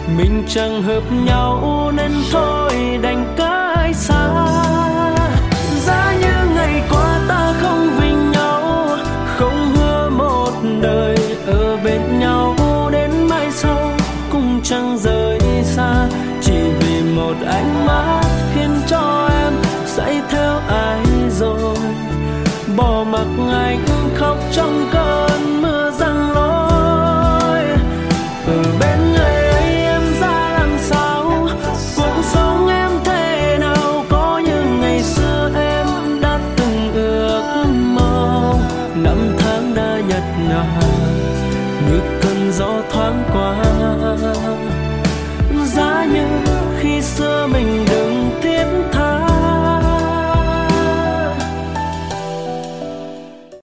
Mình chẳng hợp nhau nên thôi đành cách xa. Giá như ngày qua ta không vì nhau, không hứa một đời ở bên nhau đến mai sau cũng chẳng rời xa. Chỉ vì một ánh mắt khiến cho em say theo ai rồi, bỏ mặc anh khóc trong cơn mưa giăng lối. Ở bên người ấy em ra làm sao, cuộc sống em thế nào, có như ngày xưa em đã từng ước mong. Năm tháng đã nhạt nhòa như cơn gió thoáng qua. Giá như khi xưa mình đừng tiếc